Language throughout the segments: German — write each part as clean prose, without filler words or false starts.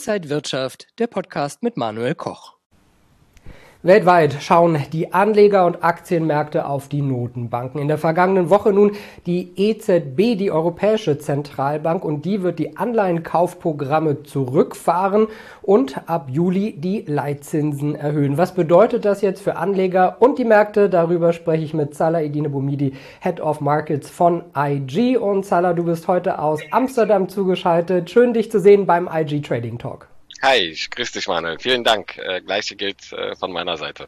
Inside Wirtschaft, der Podcast mit Manuel Koch. Weltweit schauen die Anleger und Aktienmärkte auf die Notenbanken. In der vergangenen Woche nun die EZB, die Europäische Zentralbank, und die wird die Anleihenkaufprogramme zurückfahren und ab Juli die Leitzinsen erhöhen. Was bedeutet das jetzt für Anleger und die Märkte? Darüber spreche ich mit Salah Eddine Boumidi, Head of Markets von IG. Und Salah, du bist heute aus Amsterdam zugeschaltet. Schön, dich zu sehen beim IG Trading Talk. Hi, ich grüße dich, Manuel. Vielen Dank. Gleiche gilt von meiner Seite.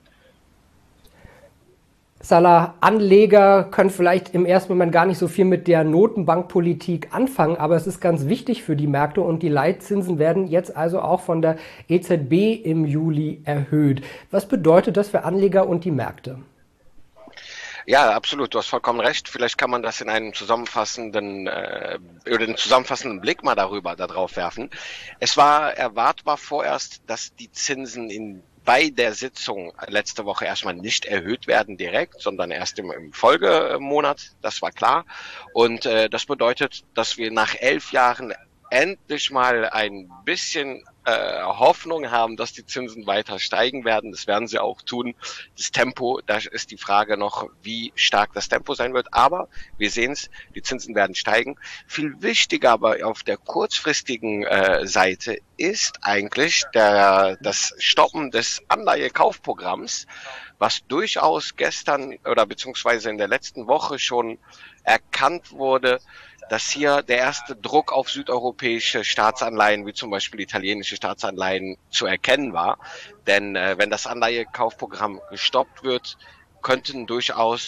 Salah, Anleger können vielleicht im ersten Moment gar nicht so viel mit der Notenbankpolitik anfangen, aber es ist ganz wichtig für die Märkte und die Leitzinsen werden jetzt also auch von der EZB im Juli erhöht. Was bedeutet das für Anleger und die Märkte? Ja, absolut. Du hast vollkommen recht. Vielleicht kann man das in einem zusammenfassenden Blick mal darauf werfen. Es war erwartbar vorerst, dass die Zinsen bei der Sitzung letzte Woche erstmal nicht erhöht werden direkt, sondern erst im Folgemonat. Das war klar. Und das bedeutet, dass wir nach 11 Jahren endlich mal ein bisschen Hoffnung haben, dass die Zinsen weiter steigen werden. Das werden sie auch tun. Das Tempo, da ist die Frage noch, wie stark das Tempo sein wird. Aber wir sehen es, die Zinsen werden steigen. Viel wichtiger aber auf der kurzfristigen Seite ist eigentlich das Stoppen des Anleihekaufprogramms, was durchaus gestern oder beziehungsweise in der letzten Woche schon erkannt wurde, dass hier der erste Druck auf südeuropäische Staatsanleihen, wie zum Beispiel italienische Staatsanleihen, zu erkennen war. Denn wenn das Anleihekaufprogramm gestoppt wird, könnten durchaus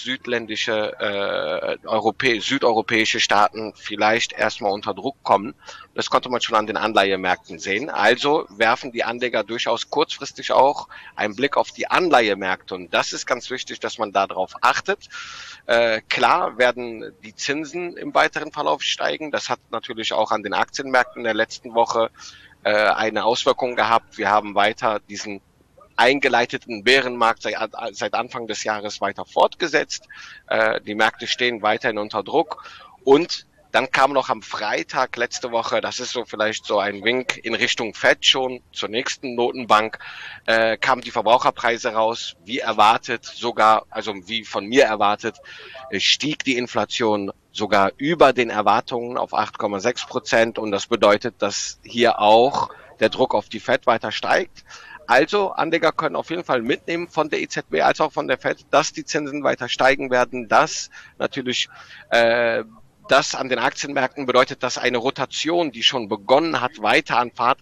südeuropäische Staaten vielleicht erstmal unter Druck kommen. Das konnte man schon an den Anleihemärkten sehen. Also werfen die Anleger durchaus kurzfristig auch einen Blick auf die Anleihemärkte. Und das ist ganz wichtig, dass man darauf achtet. Klar werden die Zinsen im weiteren Verlauf steigen. Das hat natürlich auch an den Aktienmärkten in der letzten Woche eine Auswirkung gehabt. Wir haben weiter diesen eingeleiteten Bärenmarkt seit Anfang des Jahres weiter fortgesetzt. Die Märkte stehen weiterhin unter Druck. Und dann kam noch am Freitag letzte Woche, das ist so vielleicht so ein Wink in Richtung Fed schon, zur nächsten Notenbank, kamen die Verbraucherpreise raus. Wie erwartet sogar, also wie von mir erwartet, stieg die Inflation sogar über den Erwartungen auf 8,6%. Und das bedeutet, dass hier auch der Druck auf die Fed weiter steigt. Also Anleger können auf jeden Fall mitnehmen von der EZB als auch von der Fed, dass die Zinsen weiter steigen werden, dass natürlich das an den Aktienmärkten bedeutet, dass eine Rotation, die schon begonnen hat, weiter an Fahrt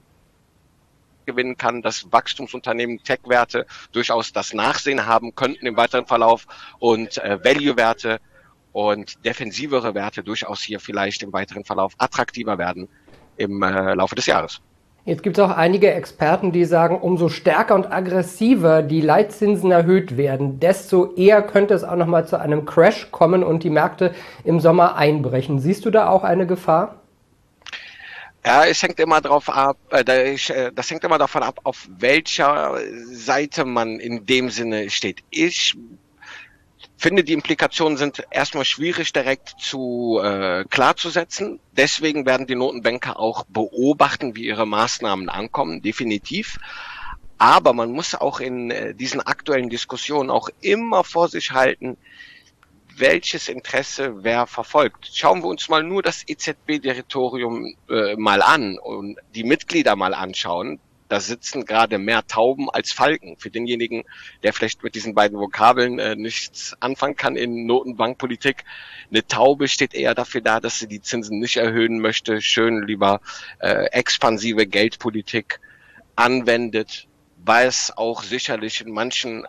gewinnen kann, dass Wachstumsunternehmen, Tech-Werte durchaus das Nachsehen haben könnten im weiteren Verlauf und Value-Werte und defensivere Werte durchaus hier vielleicht im weiteren Verlauf attraktiver werden im Laufe des Jahres. Jetzt gibt es auch einige Experten, die sagen, umso stärker und aggressiver die Leitzinsen erhöht werden, desto eher könnte es auch nochmal zu einem Crash kommen und die Märkte im Sommer einbrechen. Siehst du da auch eine Gefahr? Ja, es hängt immer das hängt immer davon ab, auf welcher Seite man in dem Sinne steht. Ich finde, die Implikationen sind erstmal schwierig direkt klarzusetzen. Deswegen werden die Notenbanker auch beobachten, wie ihre Maßnahmen ankommen, definitiv. Aber man muss auch in diesen aktuellen Diskussionen auch immer vor sich halten, welches Interesse wer verfolgt. Schauen wir uns mal nur das EZB-Direktorium mal an und die Mitglieder mal anschauen. Da sitzen gerade mehr Tauben als Falken. Für denjenigen, der vielleicht mit diesen beiden Vokabeln nichts anfangen kann in Notenbankpolitik, eine Taube steht eher dafür da, dass sie die Zinsen nicht erhöhen möchte, schön lieber expansive Geldpolitik anwendet, weil es auch sicherlich in manchen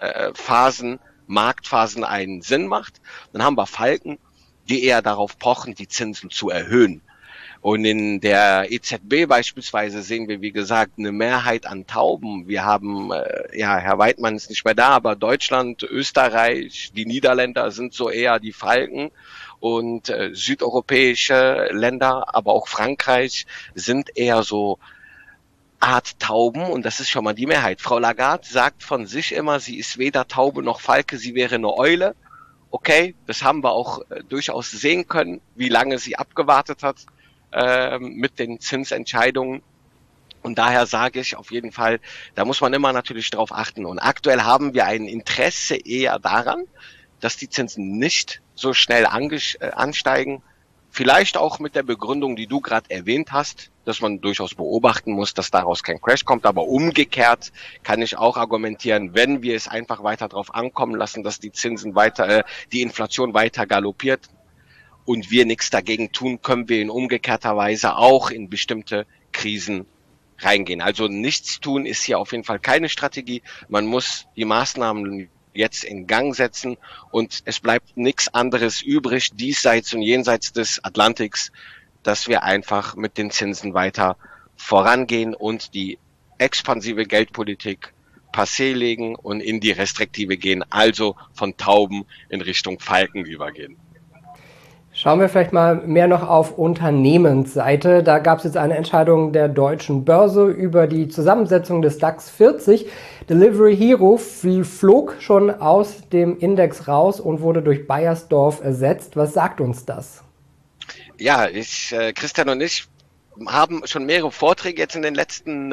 Marktphasen einen Sinn macht. Dann haben wir Falken, die eher darauf pochen, die Zinsen zu erhöhen. Und in der EZB beispielsweise sehen wir, wie gesagt, eine Mehrheit an Tauben. Wir haben, Herr Weidmann ist nicht mehr da, aber Deutschland, Österreich, die Niederländer sind so eher die Falken. Und südeuropäische Länder, aber auch Frankreich sind eher so Art Tauben. Und das ist schon mal die Mehrheit. Frau Lagarde sagt von sich immer, sie ist weder Taube noch Falke, sie wäre eine Eule. Okay, das haben wir auch durchaus sehen können, wie lange sie abgewartet hat mit den Zinsentscheidungen. Und daher sage ich auf jeden Fall, da muss man immer natürlich drauf achten. Und aktuell haben wir ein Interesse eher daran, dass die Zinsen nicht so schnell ansteigen. Vielleicht auch mit der Begründung, die du gerade erwähnt hast, dass man durchaus beobachten muss, dass daraus kein Crash kommt. Aber umgekehrt kann ich auch argumentieren, wenn wir es einfach weiter drauf ankommen lassen, dass die Zinsen die Inflation weiter galoppiert und wir nichts dagegen tun, können wir in umgekehrter Weise auch in bestimmte Krisen reingehen. Also nichts tun ist hier auf jeden Fall keine Strategie. Man muss die Maßnahmen jetzt in Gang setzen und es bleibt nichts anderes übrig, diesseits und jenseits des Atlantiks, dass wir einfach mit den Zinsen weiter vorangehen und die expansive Geldpolitik passé legen und in die restriktive gehen, also von Tauben in Richtung Falken übergehen. Schauen wir vielleicht mal mehr noch auf Unternehmensseite. Da gab es jetzt eine Entscheidung der Deutschen Börse über die Zusammensetzung des DAX 40. Delivery Hero flog schon aus dem Index raus und wurde durch Beiersdorf ersetzt. Was sagt uns das? Ja, Christian und ich haben schon mehrere Vorträge jetzt in den letzten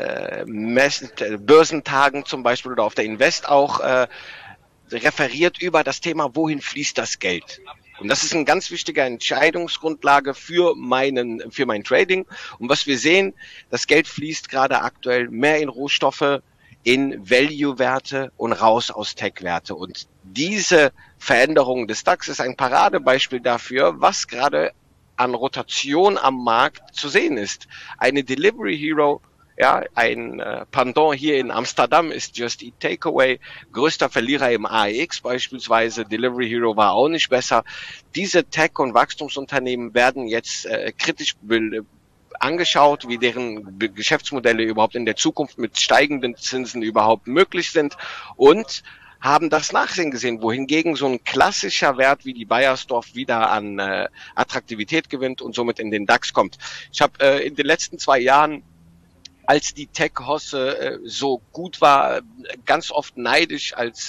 Börsentagen zum Beispiel oder auf der Invest auch referiert über das Thema, wohin fließt das Geld? Und das ist eine ganz wichtige Entscheidungsgrundlage für mein Trading. Und was wir sehen, das Geld fließt gerade aktuell mehr in Rohstoffe, in Value-Werte und raus aus Tech-Werte. Und diese Veränderung des DAX ist ein Paradebeispiel dafür, was gerade an Rotation am Markt zu sehen ist. Eine Delivery Hero, ja, ein Pendant hier in Amsterdam ist Just Eat Takeaway, größter Verlierer im AEX beispielsweise. Delivery Hero war auch nicht besser. Diese Tech- und Wachstumsunternehmen werden jetzt kritisch angeschaut, wie deren Geschäftsmodelle überhaupt in der Zukunft mit steigenden Zinsen überhaupt möglich sind und haben das Nachsehen gesehen, wohingegen so ein klassischer Wert wie die Beiersdorf wieder an Attraktivität gewinnt und somit in den DAX kommt. Ich habe in den letzten 2 Jahren, als die Tech-Hosse so gut war, ganz oft neidisch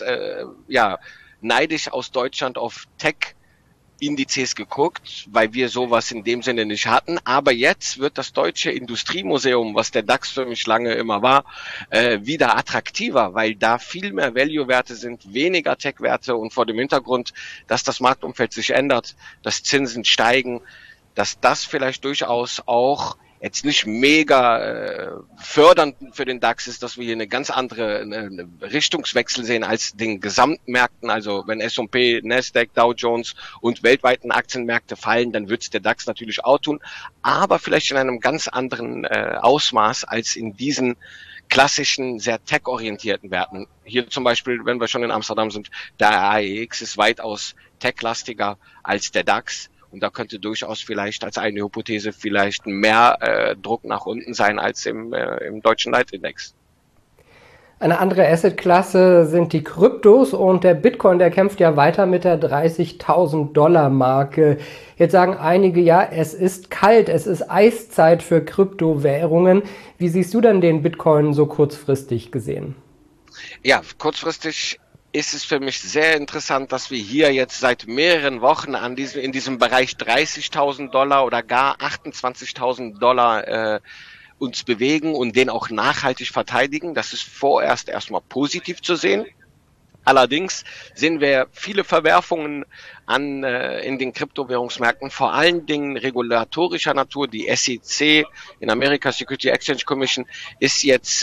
aus Deutschland auf Tech-Indizes geguckt, weil wir sowas in dem Sinne nicht hatten. Aber jetzt wird das Deutsche Industriemuseum, was der DAX für mich lange immer war, wieder attraktiver, weil da viel mehr Value-Werte sind, weniger Tech-Werte und vor dem Hintergrund, dass das Marktumfeld sich ändert, dass Zinsen steigen, dass das vielleicht durchaus auch jetzt nicht mega fördernd für den DAX ist, dass wir hier eine ganz andere Richtungswechsel sehen als den Gesamtmärkten. Also wenn S&P, Nasdaq, Dow Jones und weltweiten Aktienmärkte fallen, dann wird es der DAX natürlich auch tun, aber vielleicht in einem ganz anderen Ausmaß als in diesen klassischen, sehr tech-orientierten Werten. Hier zum Beispiel, wenn wir schon in Amsterdam sind, der AEX ist weitaus tech-lastiger als der DAX. Und da könnte durchaus vielleicht als eine Hypothese vielleicht mehr Druck nach unten sein als im deutschen Leitindex. Eine andere Assetklasse sind die Kryptos und der Bitcoin, der kämpft ja weiter mit der 30.000 Dollar Marke. Jetzt sagen einige, ja, es ist kalt, es ist Eiszeit für Kryptowährungen. Wie siehst du denn den Bitcoin so kurzfristig gesehen? Ja, kurzfristig ist es für mich sehr interessant, dass wir hier jetzt seit mehreren Wochen in diesem Bereich 30.000 Dollar oder gar 28.000 Dollar uns bewegen und den auch nachhaltig verteidigen. Das ist vorerst erstmal positiv zu sehen. Allerdings sehen wir viele Verwerfungen in den Kryptowährungsmärkten, vor allen Dingen regulatorischer Natur. Die SEC in Amerika, Security Exchange Commission, ist jetzt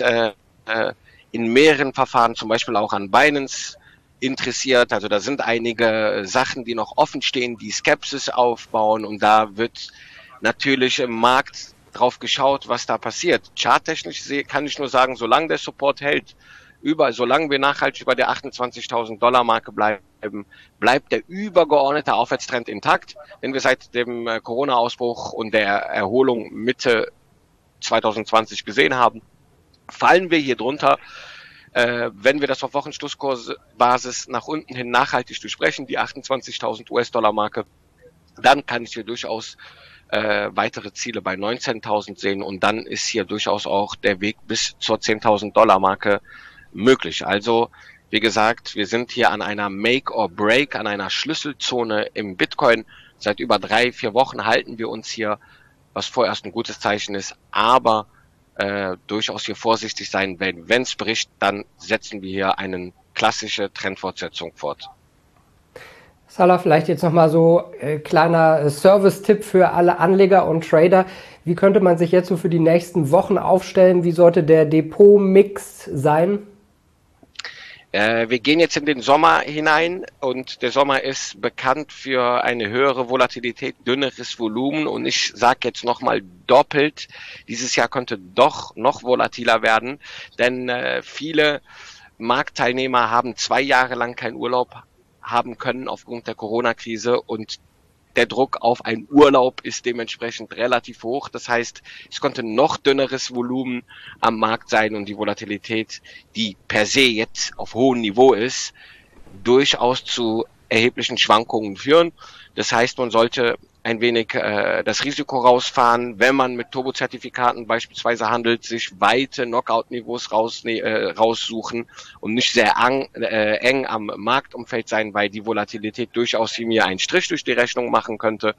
in mehreren Verfahren, zum Beispiel auch an Binance, interessiert. Also da sind einige Sachen, die noch offen stehen, die Skepsis aufbauen und da wird natürlich im Markt drauf geschaut, was da passiert. Charttechnisch kann ich nur sagen, solange der Support hält, solange wir nachhaltig über der 28.000 Dollar Marke bleiben, bleibt der übergeordnete Aufwärtstrend intakt, den wir seit dem Corona-Ausbruch und der Erholung Mitte 2020 gesehen haben. Fallen wir hier drunter, wenn wir das auf Wochenschlusskursbasis nach unten hin nachhaltig durchbrechen, die 28.000 US-Dollar Marke, dann kann ich hier durchaus weitere Ziele bei 19.000 sehen und dann ist hier durchaus auch der Weg bis zur 10.000 Dollar Marke möglich. Also, wie gesagt, wir sind hier an einer Make or Break, an einer Schlüsselzone im Bitcoin. Seit über 3-4 Wochen halten wir uns hier, was vorerst ein gutes Zeichen ist, aber durchaus hier vorsichtig sein werden. Wenn es bricht, dann setzen wir hier eine klassische Trendfortsetzung fort. Salah, vielleicht jetzt nochmal so kleiner Service-Tipp für alle Anleger und Trader. Wie könnte man sich jetzt so für die nächsten Wochen aufstellen? Wie sollte der Depot-Mix sein? Wir gehen jetzt in den Sommer hinein und der Sommer ist bekannt für eine höhere Volatilität, dünneres Volumen und ich sage jetzt nochmal doppelt, dieses Jahr könnte doch noch volatiler werden, denn viele Marktteilnehmer haben 2 Jahre lang keinen Urlaub haben können aufgrund der Corona-Krise und der Druck auf einen Urlaub ist dementsprechend relativ hoch. Das heißt, es konnte noch dünneres Volumen am Markt sein und die Volatilität, die per se jetzt auf hohem Niveau ist, durchaus zu erheblichen Schwankungen führen. Das heißt, man sollte ein wenig das Risiko rausfahren, wenn man mit Turbozertifikaten beispielsweise handelt, sich weite Knockout-Niveaus raussuchen und nicht sehr eng am Marktumfeld sein, weil die Volatilität durchaus mir einen Strich durch die Rechnung machen könnte.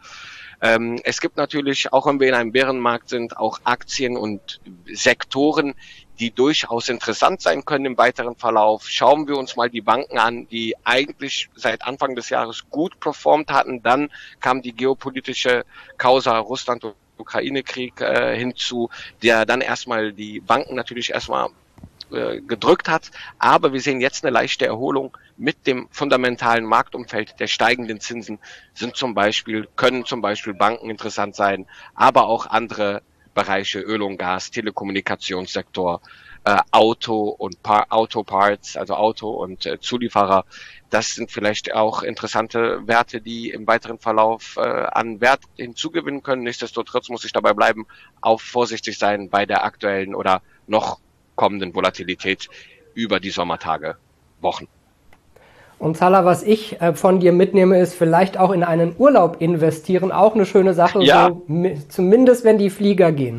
Es gibt natürlich, auch wenn wir in einem Bärenmarkt sind, auch Aktien und Sektoren, die durchaus interessant sein können im weiteren Verlauf. Schauen wir uns mal die Banken an, die eigentlich seit Anfang des Jahres gut performt hatten. Dann kam die geopolitische Causa Russland- und Ukraine-Krieg hinzu, der dann erstmal die Banken natürlich erstmal gedrückt hat. Aber wir sehen jetzt eine leichte Erholung mit dem fundamentalen Marktumfeld der steigenden Zinsen können zum Beispiel Banken interessant sein, aber auch andere Bereiche, Öl und Gas, Telekommunikationssektor, Auto und Autoparts, also Auto und Zulieferer. Das sind vielleicht auch interessante Werte, die im weiteren Verlauf an Wert hinzugewinnen können. Nichtsdestotrotz muss ich dabei bleiben, auch vorsichtig sein bei der aktuellen oder noch kommenden Volatilität über die Sommertage, Wochen. Und Salah, was ich von dir mitnehme, ist vielleicht auch in einen Urlaub investieren. Auch eine schöne Sache, ja. So, zumindest wenn die Flieger gehen.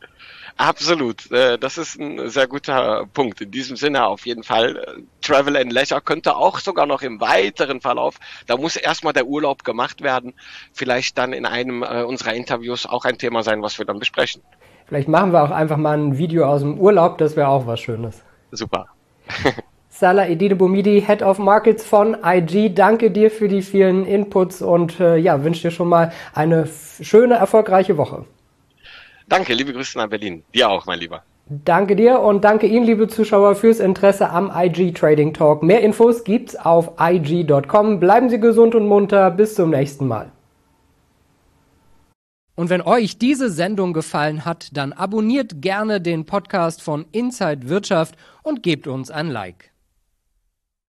Absolut, das ist ein sehr guter Punkt. In diesem Sinne auf jeden Fall. Travel and Leisure könnte auch sogar noch im weiteren Verlauf, da muss erstmal der Urlaub gemacht werden, vielleicht dann in einem unserer Interviews auch ein Thema sein, was wir dann besprechen. Vielleicht machen wir auch einfach mal ein Video aus dem Urlaub, das wäre auch was Schönes. Super. Salah Eddine Boumidi, Head of Markets von IG, danke dir für die vielen Inputs und wünsche dir schon mal eine schöne, erfolgreiche Woche. Danke, liebe Grüße nach Berlin. Dir auch, mein Lieber. Danke dir und danke Ihnen, liebe Zuschauer, fürs Interesse am IG Trading Talk. Mehr Infos gibt's auf IG.com. Bleiben Sie gesund und munter. Bis zum nächsten Mal. Und wenn euch diese Sendung gefallen hat, dann abonniert gerne den Podcast von Inside Wirtschaft und gebt uns ein Like.